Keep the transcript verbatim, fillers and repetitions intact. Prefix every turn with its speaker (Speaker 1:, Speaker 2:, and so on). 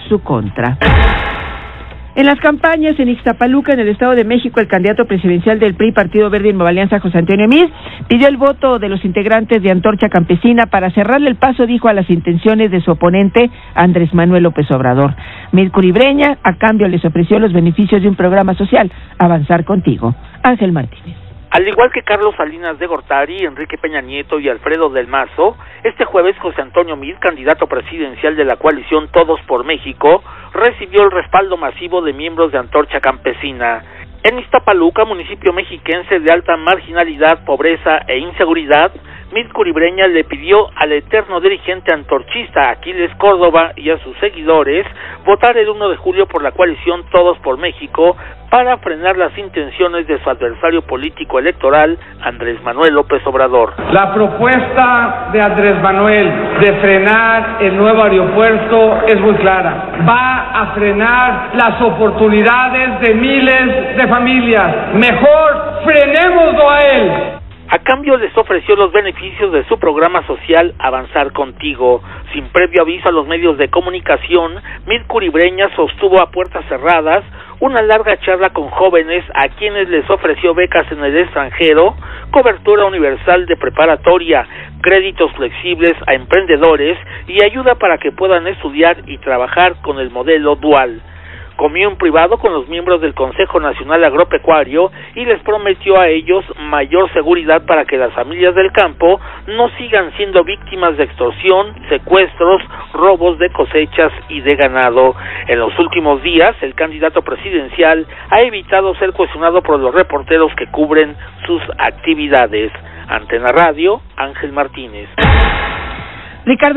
Speaker 1: su contra. En las campañas en Ixtapaluca, en el Estado de México, el candidato presidencial del P R I, Partido Verde y Nueva Alianza, José Antonio Meade, pidió el voto de los integrantes de Antorcha Campesina para cerrarle el paso, dijo, a las intenciones de su oponente, Andrés Manuel López Obrador. Meade Curibreña, a cambio, les ofreció los beneficios de un programa social, Avanzar Contigo. Ángel Martínez.
Speaker 2: Al igual que Carlos Salinas de Gortari, Enrique Peña Nieto y Alfredo del Mazo, este jueves José Antonio Meade, candidato presidencial de la coalición Todos por México, recibió el respaldo masivo de miembros de Antorcha Campesina. En Ixtapaluca, municipio mexiquense de alta marginalidad, pobreza e inseguridad, Meade Curibreña le pidió al eterno dirigente antorchista Aquiles Córdoba y a sus seguidores votar el uno de julio por la coalición Todos por México para frenar las intenciones de su adversario político electoral, Andrés Manuel López Obrador.
Speaker 3: La propuesta de Andrés Manuel de frenar el nuevo aeropuerto es muy clara. Va a frenar las oportunidades de miles de familias. Mejor frenémoslo a él.
Speaker 2: A cambio les ofreció los beneficios de su programa social Avanzar Contigo. Sin previo aviso a los medios de comunicación, Meade Curibreña sostuvo a puertas cerradas una larga charla con jóvenes a quienes les ofreció becas en el extranjero, cobertura universal de preparatoria, créditos flexibles a emprendedores y ayuda para que puedan estudiar y trabajar con el modelo dual. Comió en privado con los miembros del Consejo Nacional Agropecuario y les prometió a ellos mayor seguridad para que las familias del campo no sigan siendo víctimas de extorsión, secuestros, robos de cosechas y de ganado. En los últimos días, el candidato presidencial ha evitado ser cuestionado por los reporteros que cubren sus actividades. Antena Radio, Ángel Martínez.
Speaker 1: Ricardo